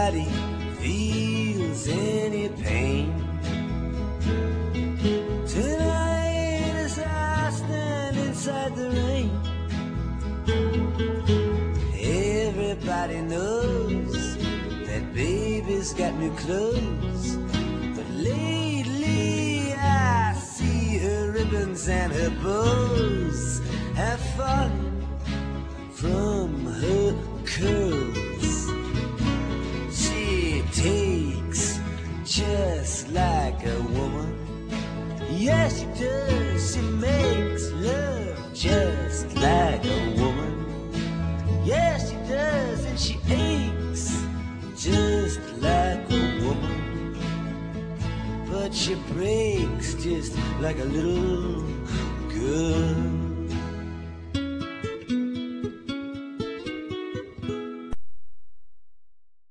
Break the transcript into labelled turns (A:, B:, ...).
A: anybody feels any pain. Tonight as I stand inside the rain, everybody knows that baby's got new clothes. But lately I see her ribbons and her bows have fallen from her curls. She takes just like a woman. Yes, she does. She makes love just like a woman. Yes, she does. And she aches just like a woman. But she breaks just like a little girl.